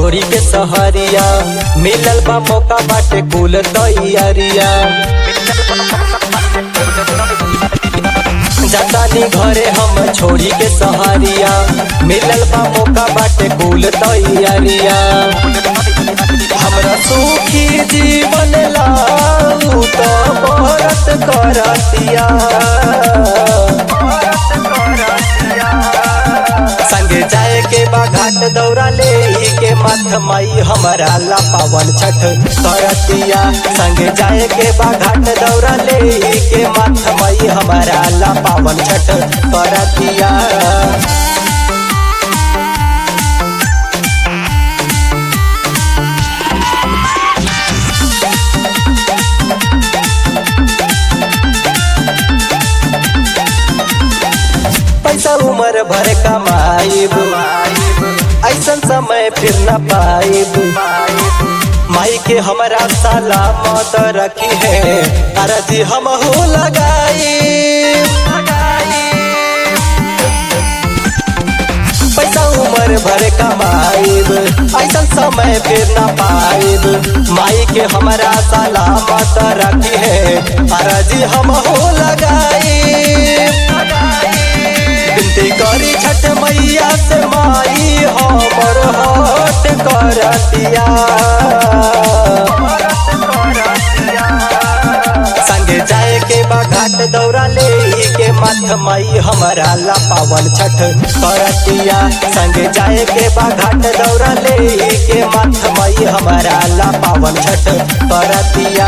छोड़ी के सहरिया मिलल बा मौका बाटे कुल तैयारिया जातानी घरे हम छोड़ी के सहरिया मिलल बा मौका बाटे कुल तैयारिया हमरा सुखी जीवन लाऊ तो व्रत करतिया संगे जाए के बा घाट दौरा ले के मथ माई हमारा ला पावन छठ करतिया संगे जाए के बा घाट दौरा ले के मथ माई हमारा ला पावन छठ करतिया। पैसा उम्र भर कमाइब ऐसन समय फिर न पाइब माई के हमारा सलामत रखी है अर्जी हम हो लगाई पैसा उम्र भर कमाइब ऐसन समय फिर न पाइब माई के हमारा सलामत रखी है अर्जी हम हो लगाई बिनती करी छठ मैया से माई हमर हट करतिया संगे जाए के बा घाट दौरा ले के मथ माई हमारा ला पावन छठ करतिया संगे जाए के बा घाट दौरा ले के मथ माई हमारा ला पावन छठ करतिया।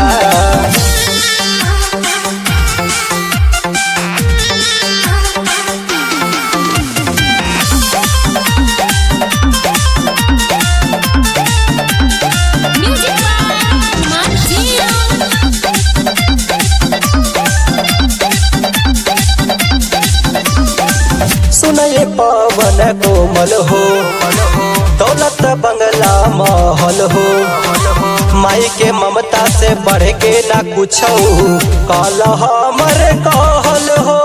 सुनये पवन कोमल हो दौलत बंगला महल हो माई के ममता से बढ़ के ना कुछ कल हमर कहल हो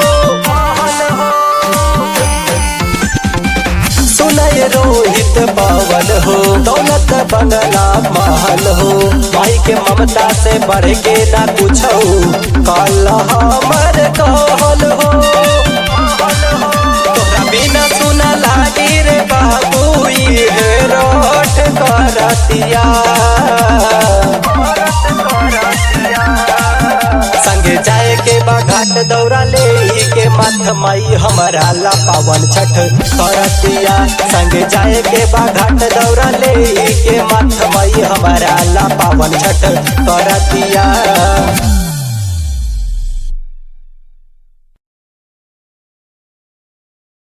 सुनये रोहित पवन हो दौलत बंगला महल हो माई के ममता से बढ़ के ना कुछ कल हमर कहल हो बिना सुना लागी रे बाबू ये रोट करतिया संगे जाए के बा घाट दौरा ले के मथ माई हमारा ला पावन छठ करतिया संगे जाए के बा घाट दौरा ले के मथ माई हमारा ला पावन छठ करतिया।